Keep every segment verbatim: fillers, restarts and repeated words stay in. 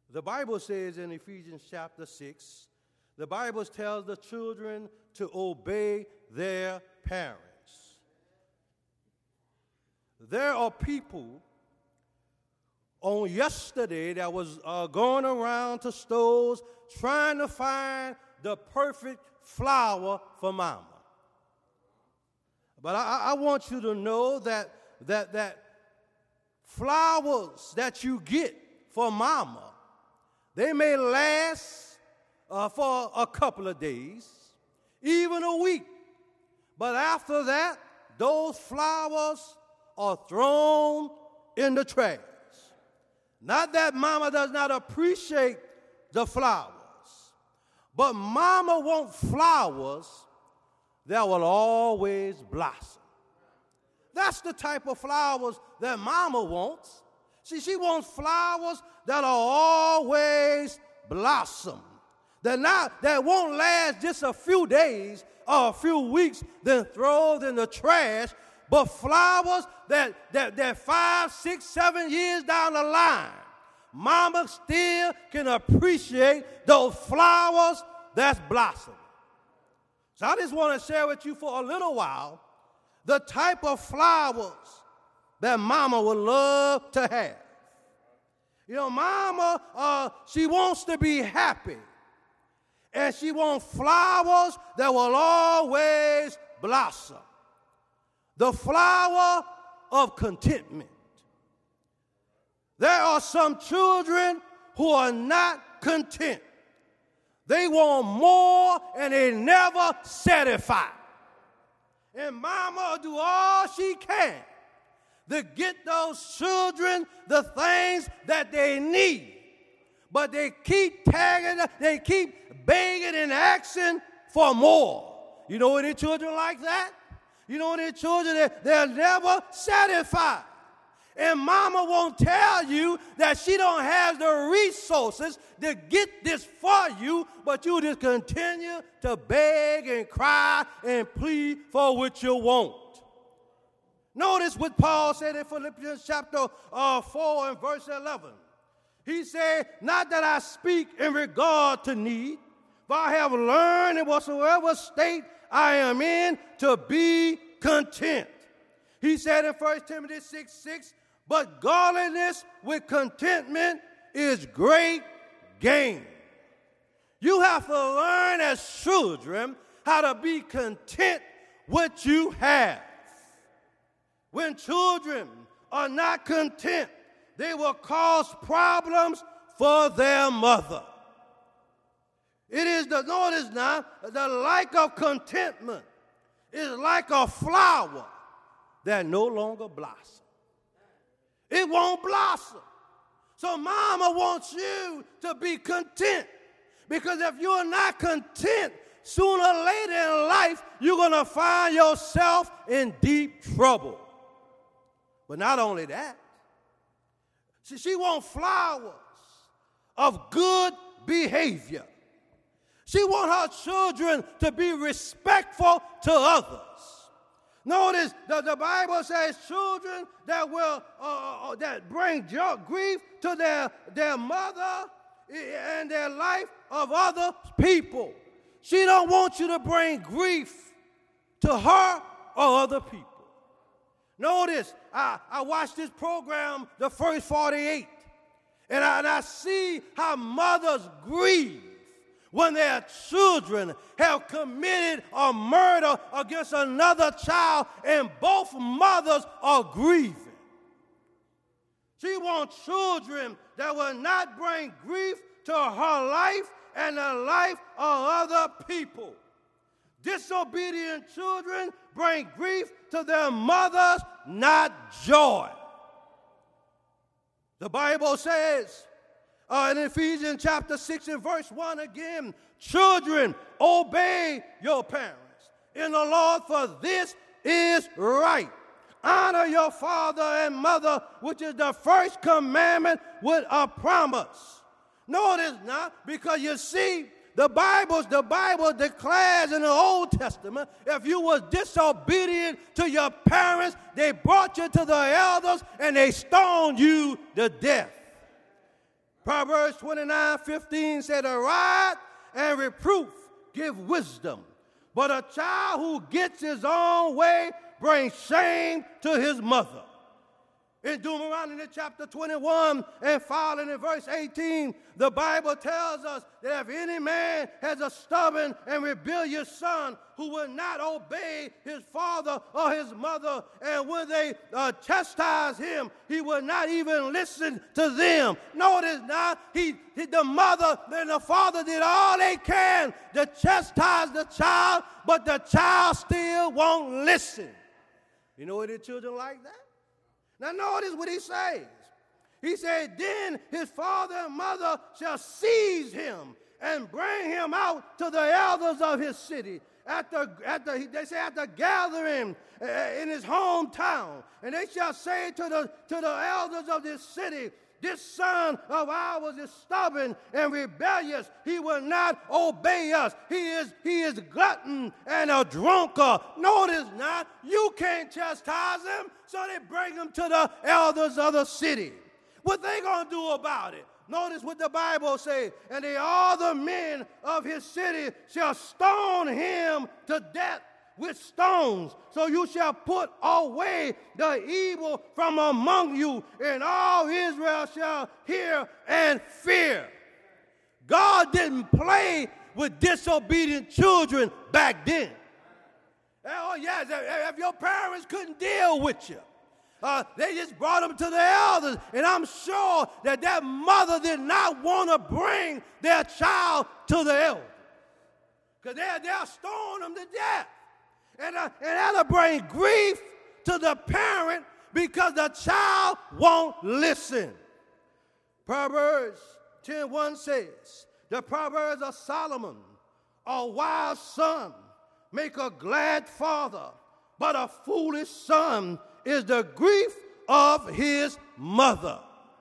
The Bible says in Ephesians chapter six, the Bible tells the children to obey their parents. There are people on yesterday that was uh, going around to stores trying to find the perfect flower for mama. But I, I want you to know that, that, that flowers that you get for mama, they may last uh, for a couple of days, even a week. But after that, those flowers are thrown in the trash. Not that mama does not appreciate the flowers, but mama wants flowers that will always blossom. That's the type of flowers that mama wants. See, she wants flowers that are always blossom. That not that won't last just a few days or a few weeks, then thrown in the trash, but flowers that, that, that five, six, seven years down the line, mama still can appreciate those flowers that's blossoming. So I just want to share with you for a little while the type of flowers that mama would love to have. You know, mama, uh, she wants to be happy. And she wants flowers that will always blossom. The flower of contentment. There are some children who are not content. They want more and they never satisfied. And mama will do all she can to get those children the things that they need. But they keep tagging, they keep begging and asking for more. You know any children like that? You know any children that they're never satisfied. And mama won't tell you that she don't have the resources to get this for you, but you just continue to beg and cry and plead for what you want. Notice what Paul said in Philippians chapter uh, four and verse eleven. He said, not that I speak in regard to need, for I have learned in whatsoever state I am in to be content. He said in First Timothy six six, but godliness with contentment is great gain. You have to learn as children how to be content with what you have. When children are not content, they will cause problems for their mother. It is the, notice now, the lack of contentment is like a flower that no longer blossoms. It won't blossom. So mama wants you to be content. Because if you're not content, sooner or later in life, you're going to find yourself in deep trouble. But not only that, she, she wants flowers of good behavior. She wants her children to be respectful to others. Notice that the Bible says children that will uh, that bring joy, grief to their, their mother and their life of other people. She don't want you to bring grief to her or other people. Notice, I, I watched this program, The First forty-eight, and I, and I see how mothers grieve when their children have committed a murder against another child and both mothers are grieving. She wants children that will not bring grief to her life and the life of other people. Disobedient children bring grief to their mothers, not joy. The Bible says, Uh, in Ephesians chapter six and verse one again, children, obey your parents in the Lord, for this is right. Honor your father and mother, which is the first commandment with a promise. Notice now, because you see, the Bible, the Bible declares in the Old Testament, if you were disobedient to your parents, they brought you to the elders and they stoned you to death. Proverbs twenty-nine fifteen said, a rod and reproof give wisdom, but a child who gets his own way brings shame to his mother. In Deuteronomy chapter twenty-one and following in verse eighteen, the Bible tells us that if any man has a stubborn and rebellious son who will not obey his father or his mother, and when they uh, chastise him, he will not even listen to them. Notice now, he, he, the mother and the father did all they can to chastise the child, but the child still won't listen. You know any children like that? Now notice what he says. He said, then his father and mother shall seize him and bring him out to the elders of his city. At the, at the, they say at the gathering uh, in his hometown. And they shall say to the, to the elders of this city, this son of ours is stubborn and rebellious. He will not obey us. He is, he is glutton and a drunkard. Notice now, you can't chastise him, so they bring him to the elders of the city. What they going to do about it? Notice what the Bible says. And they, all the men of his city shall stone him to death with stones. So you shall put away the evil from among you, and all Israel shall hear and fear. God didn't play with disobedient children back then. Oh, yes, if your parents couldn't deal with you, uh, they just brought them to the elders. And I'm sure that that mother did not want to bring their child to the elders, because they'll, they'll stone them to death. And, uh, and that'll bring grief to the parent because the child won't listen. Proverbs ten one says, the Proverbs of Solomon, a wise son make a glad father, but a foolish son is the grief of his mother.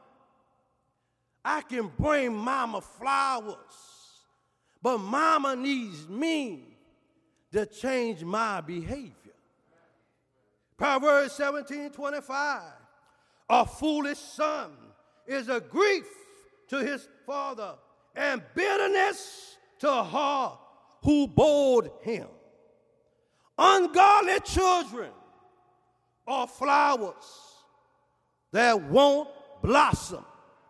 I can bring mama flowers, but mama needs me to change my behavior. Proverbs seventeen twenty-five, a foolish son is a grief to his father, and bitterness to her who bore him. Ungodly children are flowers that won't blossom.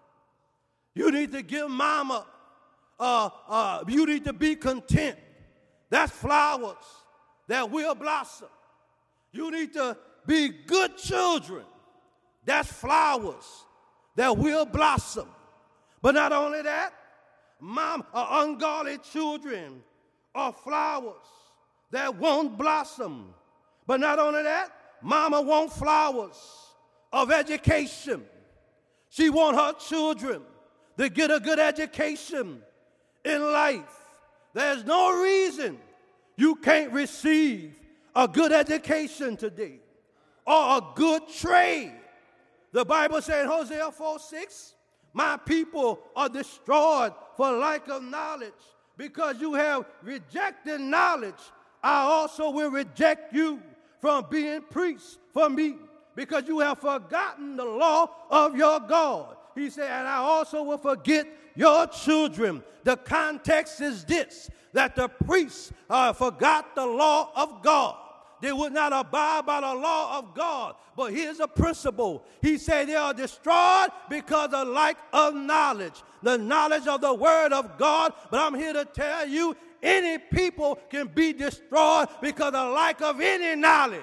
You need to give mama, uh, uh, you need to be content. That's flowers that will blossom. You need to be good children. That's flowers that will blossom. But not only that, mom, uh, ungodly children are flowers that won't blossom. But not only that, mama wants flowers of education. She wants her children to get a good education in life. There's no reason you can't receive a good education today or a good trade. The Bible says in Hosea four six, my people are destroyed for lack of knowledge. Because you have rejected knowledge, I also will reject you from being priests for me, because you have forgotten the law of your God. He said, and I also will forget your children. The context is this, that the priests uh, forgot the law of God. They would not abide by the law of God. But here's a principle. He said they are destroyed because of lack of knowledge, the knowledge of the word of God. But I'm here to tell you, any people can be destroyed because of lack of any knowledge.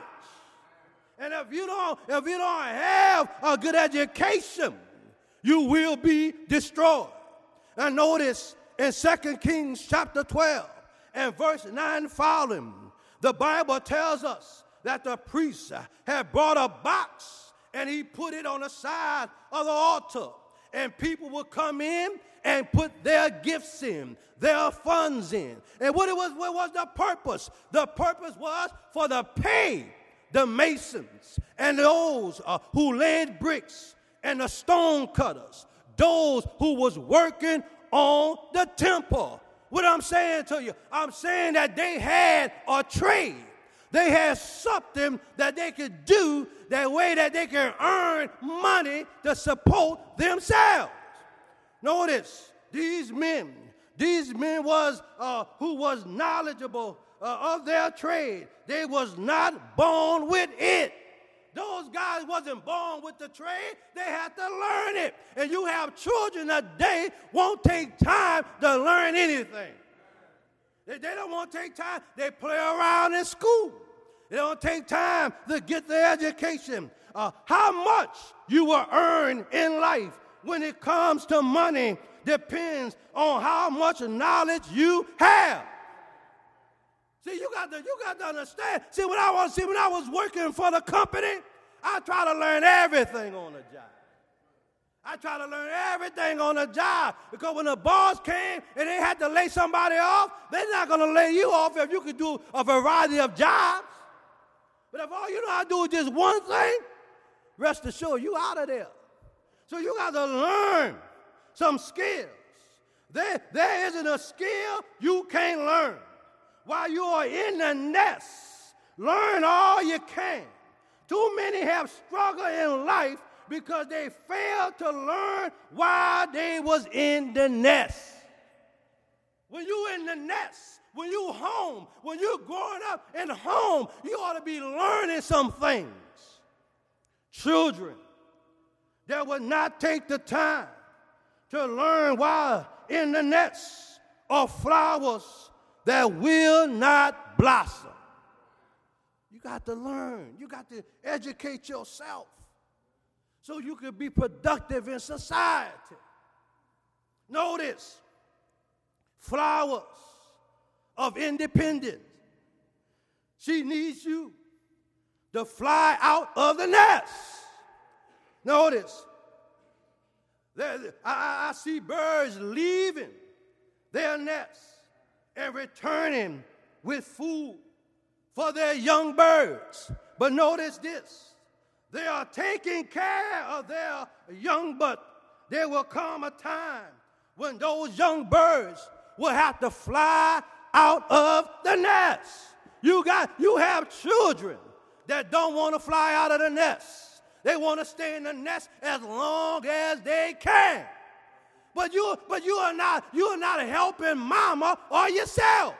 And if you don't, if you don't have a good education, you will be destroyed. And notice in Second Kings chapter twelve and verse nine following, the Bible tells us that the priest had brought a box and he put it on the side of the altar. And people would come in and put their gifts in, their funds in. And what it was, what was the purpose? The purpose was for the pay the masons and those uh, who laid bricks and the stone cutters, those who was working on the temple. What I'm saying to you, I'm saying that they had a trade. They had something that they could do that way that they can earn money to support themselves. Notice, these men, these men was uh, who was knowledgeable uh, of their trade. They was not born with it. Those guys wasn't born with the trade. They had to learn it. And you have children today won't take time to learn anything. They, they don't want to take time. They play around in school. They don't take time to get their education. Uh, how much you will earn in life when it comes to money depends on how much knowledge you have. See, you got to you got to understand. See, when I was see when I was working for the company, I try to learn everything on the job. I try to learn everything on the job because when the boss came and they had to lay somebody off, they're not going to lay you off if you can do a variety of jobs. But if all you know how to do is just one thing, rest assured you out of there. So you got to learn some skills. There, there isn't a skill you can't learn. While you are in the nest, learn all you can. Too many have struggled in life because they failed to learn while they was in the nest. When you in the nest, when you home, when you're growing up in home, you ought to be learning some things. Children that would not take the time to learn while in the nest are flowers that will not blossom. You got to learn. You got to educate yourself so you can be productive in society. Notice, flowers of independence. She needs you to fly out of the nest. Notice, there, I, I see birds leaving their nests and returning with food for their young birds. But notice this, they are taking care of their young, but there will come a time when those young birds will have to fly out of the nest. You got, you have children that don't want to fly out of the nest. They want to stay in the nest as long as they can. But you, but you are not, you are not helping mama or yourself.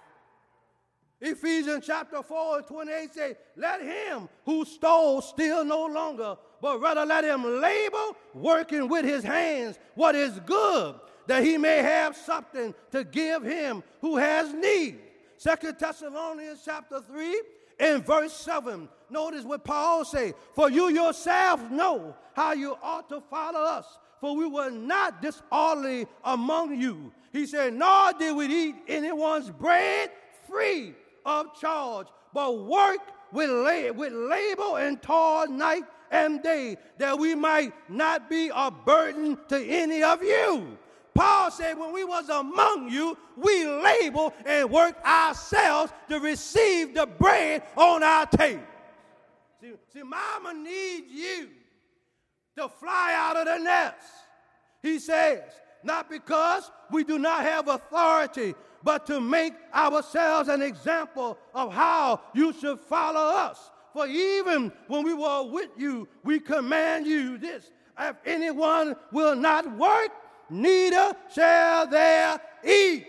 Ephesians chapter four and twenty-eight says, let him who stole steal no longer, but rather let him labor, working with his hands what is good, that he may have something to give him who has need. Second Thessalonians chapter three and verse seven. Notice what Paul say, for you yourselves know how you ought to follow us, for we were not disorderly among you. He said, nor did we eat anyone's bread free of charge, but work with, la- with labor and toil night and day, that we might not be a burden to any of you. Paul said, when we was among you, we labored and worked ourselves to receive the bread on our table. See, see, mama needs you to fly out of the nest. He says, not because we do not have authority, but to make ourselves an example of how you should follow us. For even when we were with you, we command you this, if anyone will not work, neither shall they eat.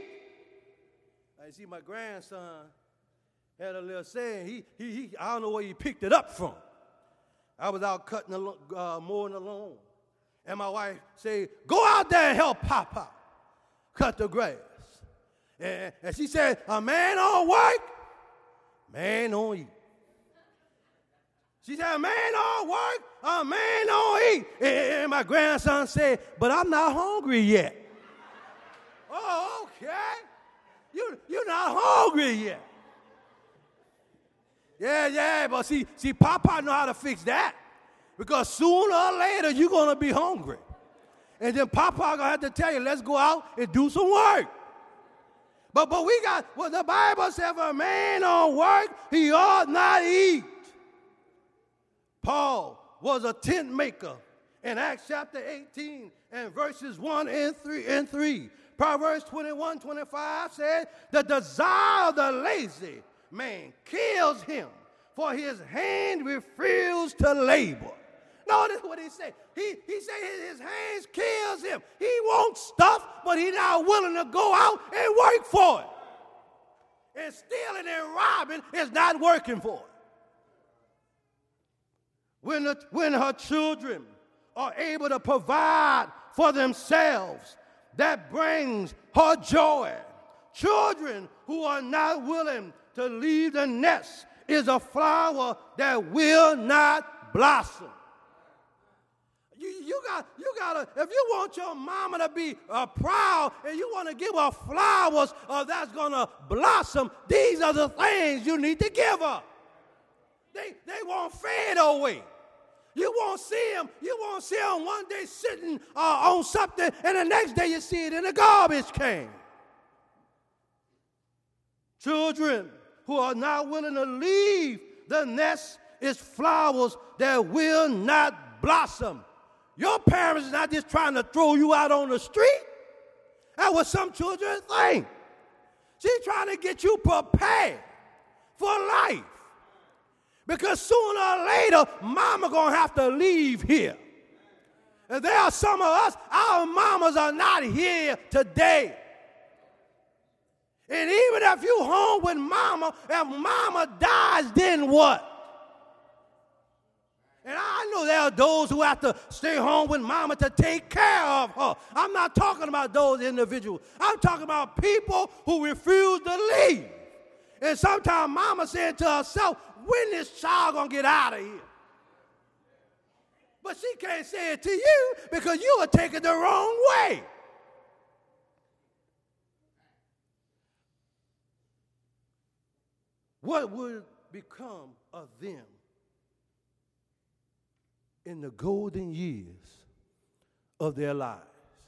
I see my grandson had a little saying. He, he, he, I don't know where he picked it up from. I was out cutting the, uh, mowing the lawn. And my wife said, go out there and help Papa cut the grass. And, and she said, a man don't work, man don't eat. She said, a man don't work, a man don't eat. And, and my grandson said, but I'm not hungry yet. Oh, okay. You, you're not hungry yet. Yeah, yeah, but see, see, Papa know how to fix that. Because sooner or later, you're going to be hungry. And then Papa going to have to tell you, let's go out and do some work. But, but we got, well, the Bible says, if a man don't work, he ought not eat. Paul was a tent maker in Acts chapter eighteen and verses one and three. And three. Proverbs twenty-one, twenty-five said, the desire of the lazy man kills him, for his hand refused to labor. Notice what he said. He, he said his, his hands kills him. He wants stuff, but he's not willing to go out and work for it. And stealing and robbing is not working for it. When, the, when her children are able to provide for themselves, that brings her joy. Children who are not willing to leave the nest is a flower that will not blossom. You, you got, you gotta, if you want your mama to be uh, proud and you want to give her flowers uh, that's gonna blossom, these are the things you need to give her. They, they won't fade away. You won't see them. You won't see them one day sitting uh, on something, and the next day you see it in a garbage can. Children who are not willing to leave the nest is flowers that will not blossom. Your parents are not just trying to throw you out on the street. That's what some children think. She's trying to get you prepared for life. Because sooner or later, mama going to have to leave here. And there are some of us, our mamas are not here today. And even if you home with mama, if mama dies, then what? And I know there are those who have to stay home with mama to take care of her. I'm not talking about those individuals. I'm talking about people who refuse to leave. And sometimes mama saying to herself, when this child gonna get out of here? But she can't say it to you because you are taking the wrong way. What would become of them in the golden years of their lives?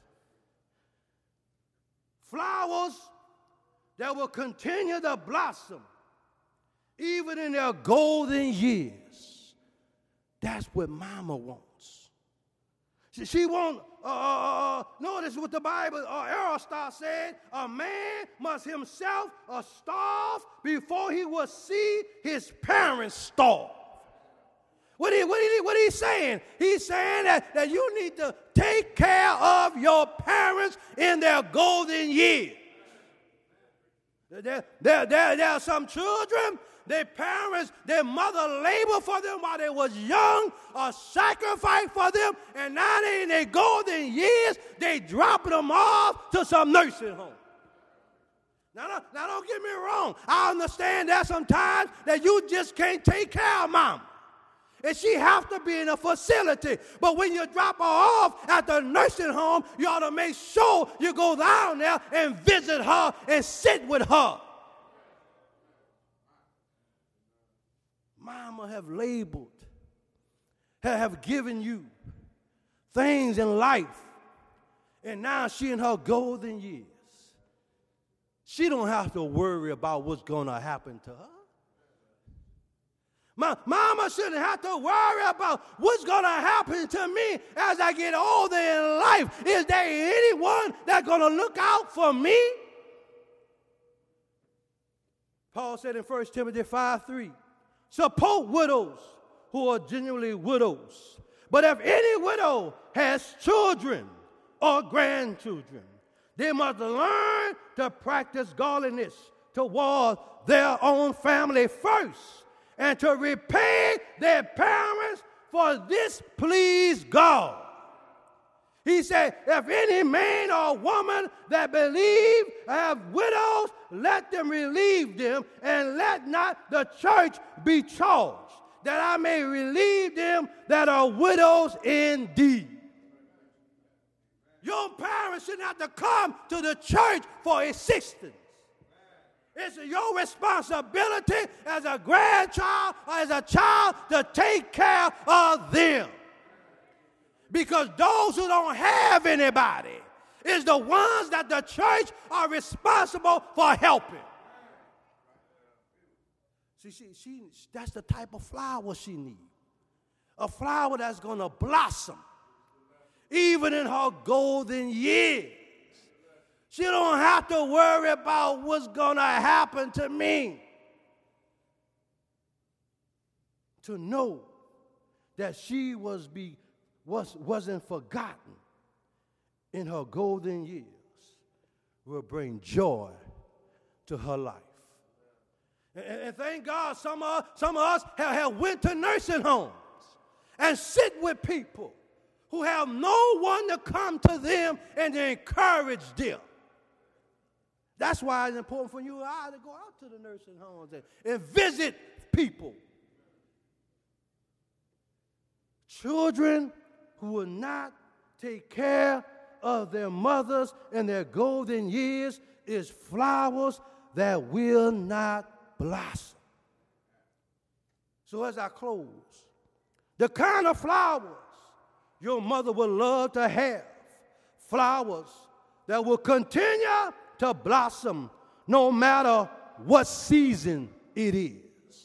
Flowers that will continue to blossom even in their golden years. That's what mama wants. She, she wants, uh, uh, uh, notice what the Bible, uh, Aristotle said, a man must himself uh, starve before he will see his parents starve. What he, what he, what he's saying? He's saying that, that you need to take care of your parents in their golden years. There, there, there, there are some children, their parents, their mother labored for them while they was young, or sacrificed for them, and now they in their golden years, they dropping them off to some nursing home. Now, now, now don't get me wrong. I understand that sometimes that you just can't take care of mom. And she have to be in a facility. But when you drop her off at the nursing home, you ought to make sure you go down there and visit her and sit with her. Mama have labeled, have given you things in life, and now she in her golden years. She don't have to worry about what's going to happen to her. My, mama shouldn't have to worry about what's going to happen to me as I get older in life. Is there anyone that's going to look out for me? Paul said in First Timothy five three, support widows who are genuinely widows. But if any widow has children or grandchildren, they must learn to practice godliness toward their own family first, and to repay their parents, for this please God. He said, if any man or woman that believe have widows, let them relieve them, and let not the church be charged, that I may relieve them that are widows indeed. Your parents shouldn't have to come to the church for assistance. It's your responsibility as a grandchild or as a child to take care of them. Because those who don't have anybody is the ones that the church are responsible for helping. See, she, she, that's the type of flower she needs. A flower that's going to blossom even in her golden years. She don't have to worry about what's going to happen to me. To know that she was be, was, wasn't forgotten in her golden years will bring joy to her life. And, and thank God some of, some of us have, have went to nursing homes and sit with people who have no one to come to them and to encourage them. That's why it's important for you and I to go out to the nursing homes and, and visit people. Children who will not take care of their mothers in their golden years is flowers that will not blossom. So as I close, the kind of flowers your mother would love to have, flowers that will continue to blossom no matter what season it is.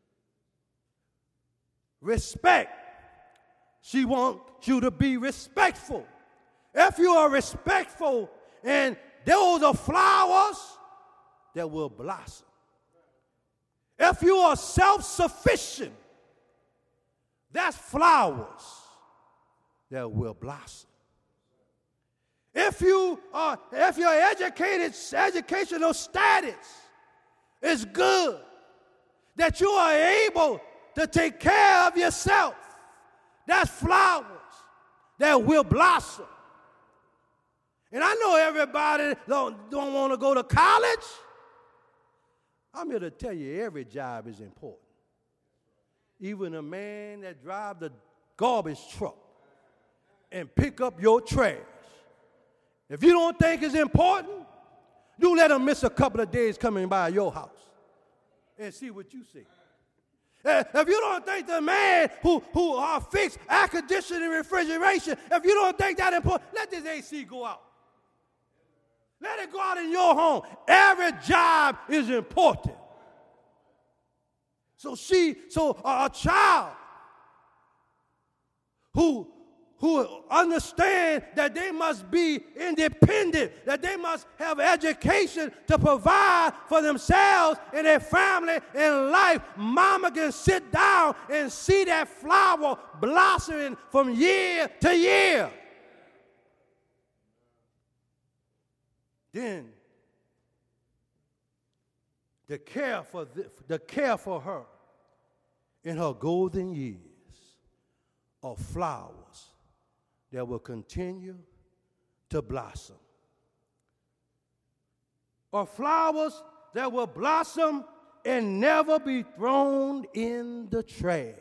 Respect. She wants you to be respectful. If you are respectful, and those are flowers that will blossom. If you are self-sufficient, that's flowers that will blossom. If you are, if your educated educational status is good, that you are able to take care of yourself, that's flowers that will blossom. And I know everybody don't, don't want to go to college. I'm here to tell you every job is important. Even a man that drives the garbage truck and pick up your trash. If you don't think it's important, you let him miss a couple of days coming by your house and see what you see. If you don't think the man who, who uh, fix air conditioning and refrigeration, if you don't think that important, let this A C go out. Let it go out in your home. Every job is important. So she, so a, a child who, who understand that they must be independent, that they must have education to provide for themselves and their family in life. Mama can sit down and see that flower blossoming from year to year. Then the care for the, the care for her in her golden years are flowers that will continue to blossom. Or flowers that will blossom and never be thrown in the trash.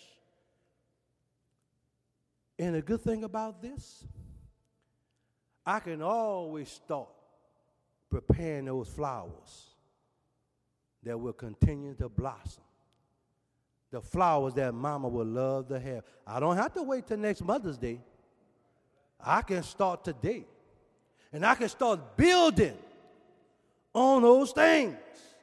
And the good thing about this, I can always start preparing those flowers that will continue to blossom. The flowers that mama would love to have. I don't have to wait till next Mother's Day. I can start today. And I can start building on those things.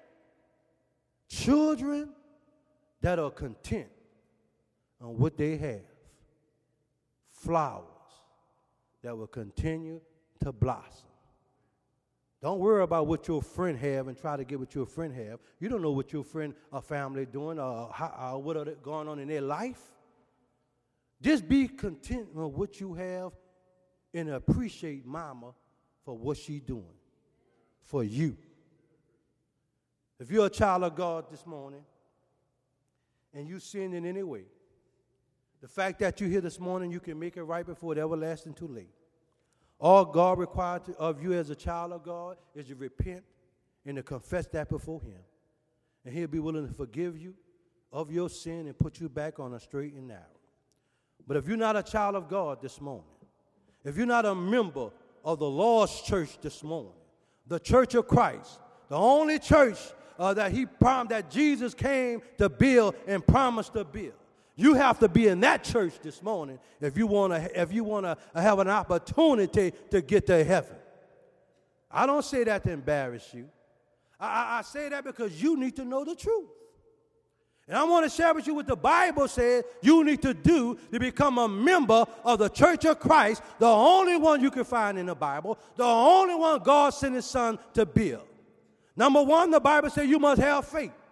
Children that are content on what they have. Flowers that will continue to blossom. Don't worry about what your friend have and try to get what your friend have. You don't know what your friend or family doing or how, or what are going on in their life. Just be content with what you have and appreciate mama for what she's doing for you. If you're a child of God this morning and you sinned in any way, the fact that you're here this morning, you can make it right before it's everlasting too late. All God requires of you as a child of God is to repent and to confess that before him. And he'll be willing to forgive you of your sin and put you back on a straight and narrow. But if you're not a child of God this morning, if you're not a member of the Lord's church this morning, the Church of Christ, the only church uh, that he promised, that Jesus came to build and promised to build, you have to be in that church this morning if you want to if you want to have an opportunity to get to heaven. I don't say that to embarrass you. I, I, I say that because you need to know the truth. And I want to share with you what the Bible says you need to do to become a member of the Church of Christ, the only one you can find in the Bible, the only one God sent his son to build. Number one, the Bible says you must have faith.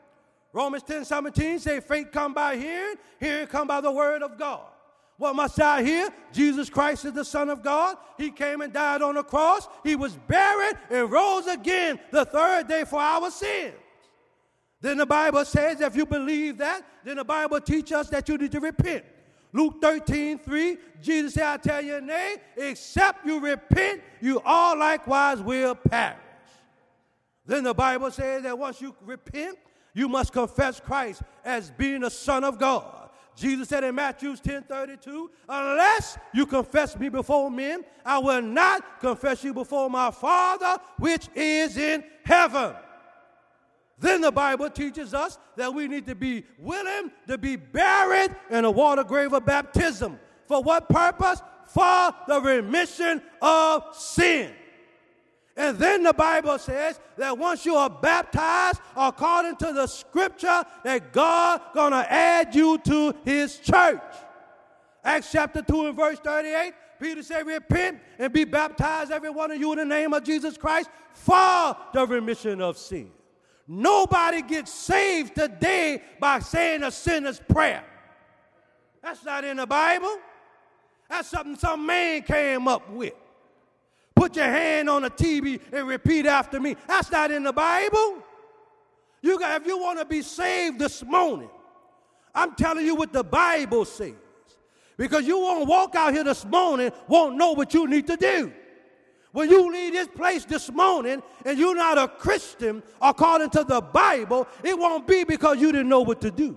Romans ten seventeen say faith come by hearing, hearing come by the word of God. What must I hear? Jesus Christ is the Son of God. He came and died on the cross. He was buried and rose again the third day for our sins. Then the Bible says if you believe that, then the Bible teaches us that you need to repent. Luke thirteen three, Jesus said, I tell you, nay, except you repent, you all likewise will perish. Then the Bible says that once you repent, you must confess Christ as being the Son of God. Jesus said in Matthew ten thirty-two, unless you confess me before men, I will not confess you before my Father which is in heaven. Then the Bible teaches us that we need to be willing to be buried in a water grave of baptism. For what purpose? For the remission of sin. And then the Bible says that once you are baptized according to the scripture, that God gonna add you to his church. Acts chapter two and verse thirty-eight, Peter said, repent and be baptized, every one of you, in the name of Jesus Christ for the remission of sin. Nobody gets saved today by saying a sinner's prayer. That's not in the Bible. That's something some man came up with. Put your hand on the T V and repeat after me. That's not in the Bible. You got, if you want to be saved this morning, I'm telling you what the Bible says. Because you won't walk out here this morning, won't know what you need to do. When you leave this place this morning and you're not a Christian according to the Bible, it won't be because you didn't know what to do.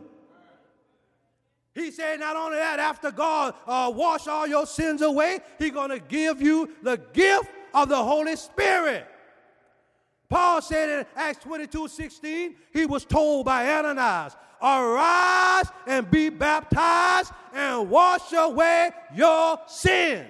He said not only that, after God uh, wash all your sins away, he's going to give you the gift of the Holy Spirit. Paul said in Acts twenty-two sixteen, he was told by Ananias, arise and be baptized and wash away your sins.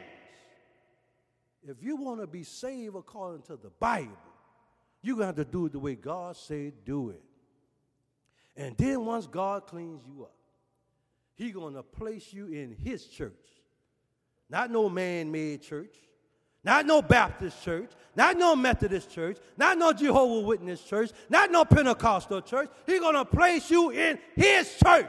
If you want to be saved according to the Bible, you're going to have to do it the way God said do it. And then once God cleans you up, he's going to place you in his church. Not no man-made church. Not no Baptist church. Not no Methodist church. Not no Jehovah's Witness church. Not no Pentecostal church. He's going to place you in his church.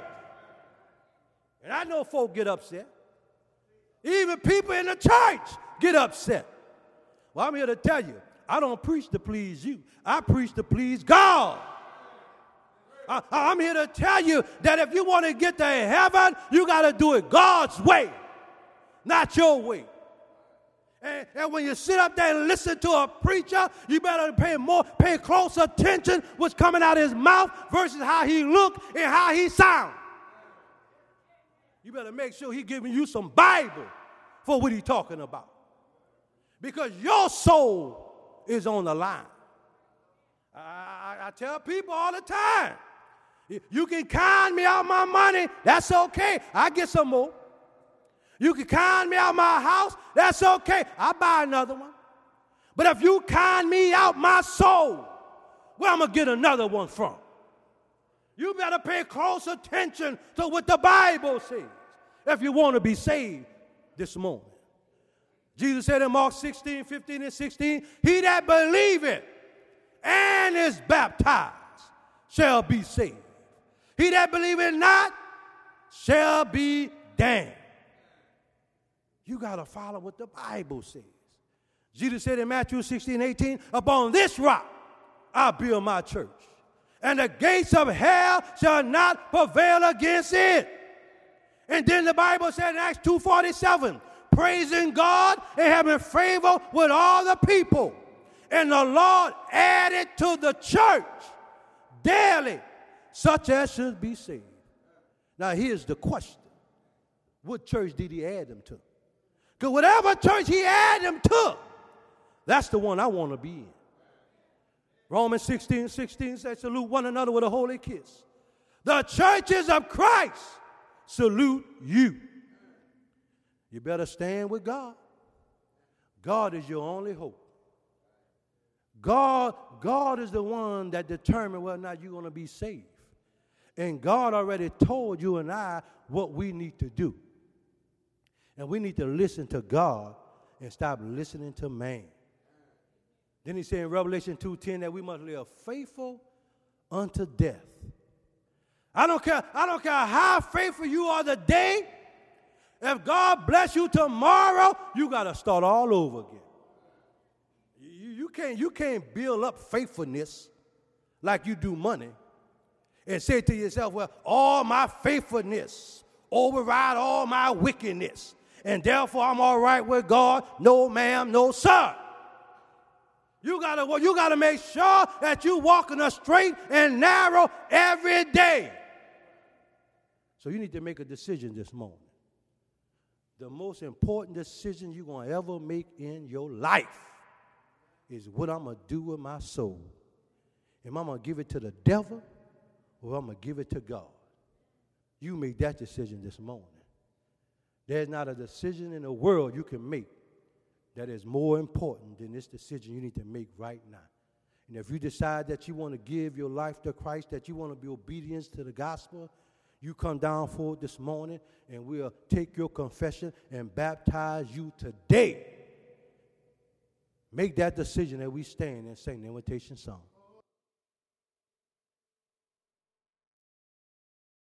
And I know folk get upset. Even people in the church get upset. Well, I'm here to tell you, I don't preach to please you. I preach to please God. I, I'm here to tell you that if you want to get to heaven, you got to do it God's way, not your way. And, and when you sit up there and listen to a preacher, you better pay more, pay close attention what's coming out of his mouth versus how he look and how he sound. You better make sure he's giving you some Bible for what he's talking about. Because your soul is on the line. I, I, I tell people all the time, you can con me out my money, that's okay. I get some more. You can con me out my house, that's okay. I buy another one. But if you con me out my soul, where am I going to get another one from? You better pay close attention to what the Bible says if you want to be saved this morning. Jesus said in Mark sixteen, fifteen, and sixteen, he that believeth and is baptized shall be saved. He that believeth not shall be damned. You got to follow what the Bible says. Jesus said in Matthew sixteen, eighteen, upon this rock I'll build my church, and the gates of hell shall not prevail against it. And then the Bible said in Acts two forty-seven, praising God and having favor with all the people. And the Lord added to the church daily such as should be saved. Now here's the question. What church did he add them to? Because whatever church he added them to, that's the one I want to be in. Romans sixteen, sixteen says, salute one another with a holy kiss. The churches of Christ salute you. You better stand with God. God is your only hope. God, God is the one that determines whether or not you're going to be saved. And God already told you and I what we need to do. And we need to listen to God and stop listening to man. Then he said in Revelation two ten that we must live faithful unto death. I don't care, I don't care how faithful you are today. If God bless you tomorrow, you got to start all over again. You, you, can't, you can't build up faithfulness like you do money and say to yourself, well, all my faithfulness override all my wickedness, and therefore I'm all right with God. No, ma'am, no, sir. You gotta, well, you gotta make sure that you're walking a straight and narrow every day. So you need to make a decision this morning. The most important decision you're going to ever make in your life is what I'm going to do with my soul. Am I going to give it to the devil or I'm going to give it to God? You make that decision this morning. There's not a decision in the world you can make that is more important than this decision you need to make right now. And if you decide that you want to give your life to Christ, that you want to be obedient to the gospel, you come down forward this morning and we'll take your confession and baptize you today. Make that decision that we stand and sing the invitation song.